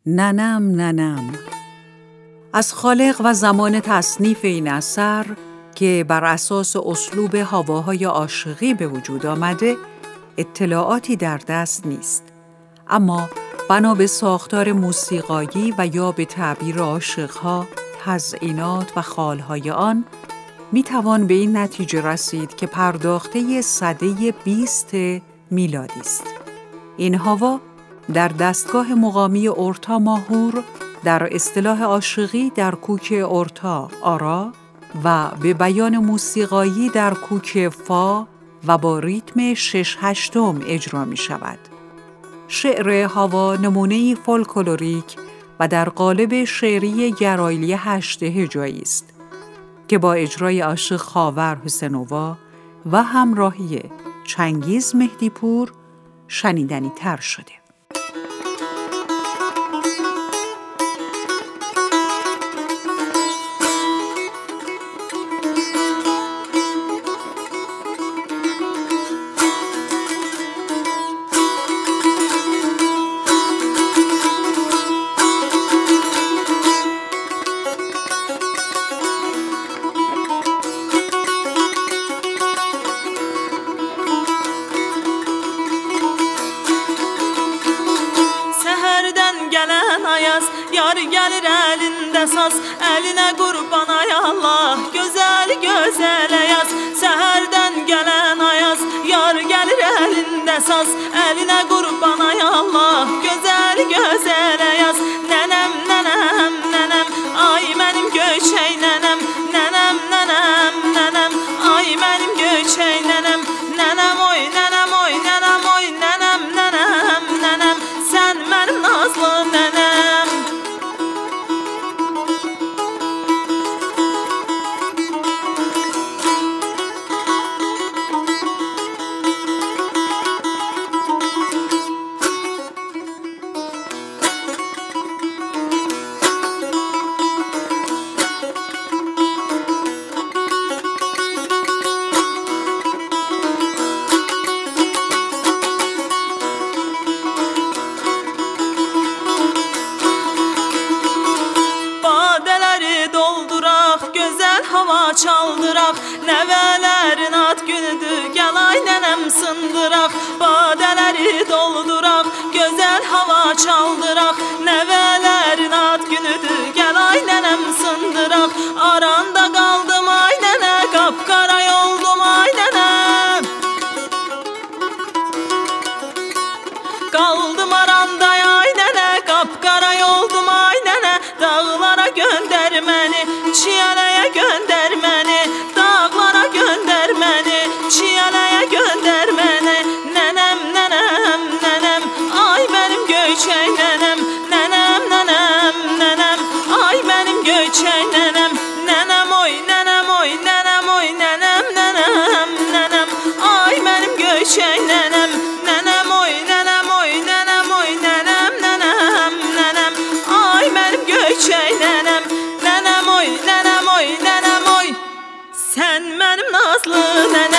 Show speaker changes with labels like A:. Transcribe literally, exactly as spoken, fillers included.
A: ننم ننم. از خالق و زمان تصنیف این اثر که بر اساس اسلوب هواهای عاشقی به وجود آمده اطلاعاتی در دست نیست، اما بنا به ساختار موسیقایی و یا به تعبیر عاشقها تزئینات و خالهای آن می توان به این نتیجه رسید که پرداخته سده بیست میلادی است. این هوا در دستگاه مقامی اورتا ماهور، در اصطلاح عاشقی در کوک اورتا آرا و به بیان موسیقایی در کوک فا و با ریتم شش هشتم اجرا می شود. شعر هوا نمونه‌ای فولکلوریک و در قالب شعری گرایلی هشت هجایی است که با اجرای عاشق خاور حسنوا و همراهی چنگیز مهدیپور شنیدنی تر شده.
B: Gələn ayaz, yar gəlir əlində saz, əlinə qurban ay Allah, gözəl gözəl ayaz. Səhərdən gələn ayaz, yar gəlir əlində saz, əlinə qurban ay Allah, gözəl gözəl ayaz. Nənəm, nənəm, nənəm, ay mənim göçək nənəm, nənəm, nənəm, nənəm, ay mənim göçək nənəm, nənəm oy, nənəm oy, nənəm oy, nənəm, nənəm, nənəm, sən mənim nazlı nənəm. Hava çaldıraq, nəvələrin ad günüdür, gəl ay nənəm sındıraq. Badələri dolduraq, gözəl hava çaldıraq, nəvələrin ad günüdür, gəl ay nənəm sındıraq. Aranda qaldım ay nənə, qapqara oldum ay nənəm. Qaldım aranda ay nənə, qapqara oldum ay nənə. Dağlara göndər məni, çiyələyə göndər məni, dağlara göndər məni, çiyələyə göndər məni. Nənəm, nənəm, nənəm, ay mənim göçək nənəm, nənəm, nənəm, nənəm, ay mənim göçək nənəm. Nənəm oy, nənəm oy, nənəm oy, nənəm, nənəm, nənəm, ay mənim göçək nənəm. Nənəm oy, nənəm oy, nənəm oy, nənəm, nənəm, nənəm, ay mənim göçək nənəm. Nənəm oy, nənəm oy, nənəm oy, sən mənim nazlı nənəm.